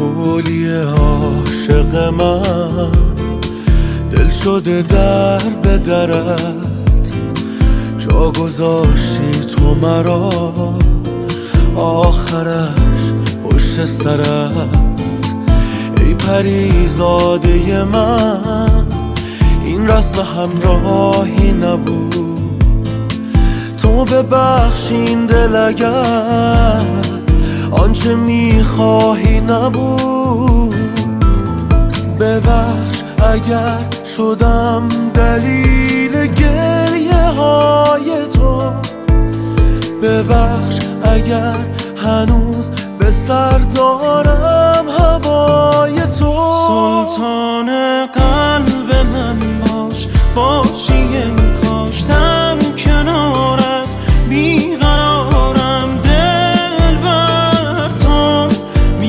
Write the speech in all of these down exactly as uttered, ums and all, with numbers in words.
گلی عاشق من، دل شده در به درت، جا گذاشتی تو مرا آخرش پشت سرت. ای پریزاده من، این رسم همراهی نبود، تو ببخشین دل اگر آنچه میخواهی نبود. ببخش اگر شدم دلیل گریه های تو، ببخش اگر هنوز به سر دارم هوای تو. سلطان قلب من باش، باشی ای کاشتم کنارت، بیقرارم دل بر تو می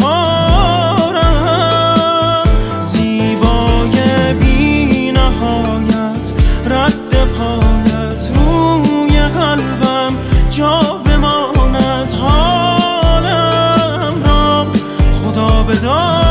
سپارم. زیبای بی نهایت رد پایت روی قلبم جا بماند، حالم را خدا بداند.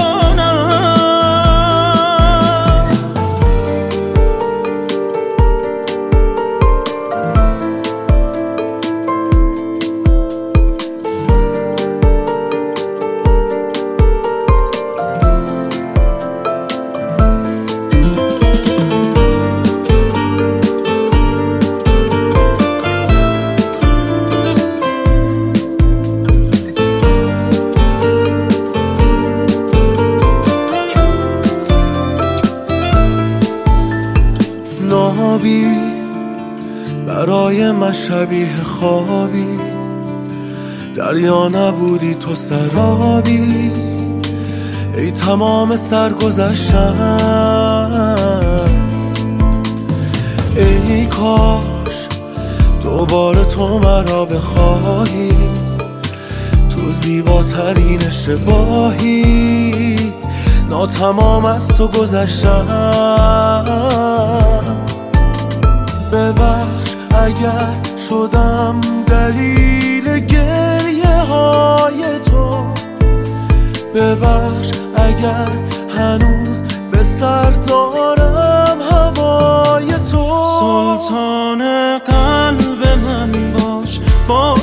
نابی برای من شبیه خوابی، دریا نبودی تو سرابی. ای تمام سرگذشتم، ای کاش دوباره تو مرا بخواهی، تو زیباترین اشتباهی، ناتمام از تو گذشتم. ببخش اگر شدم دلیل گریه های تو، ببخش اگر هنوز به سر دارم هوای تو. سلطان قلب من باش، باش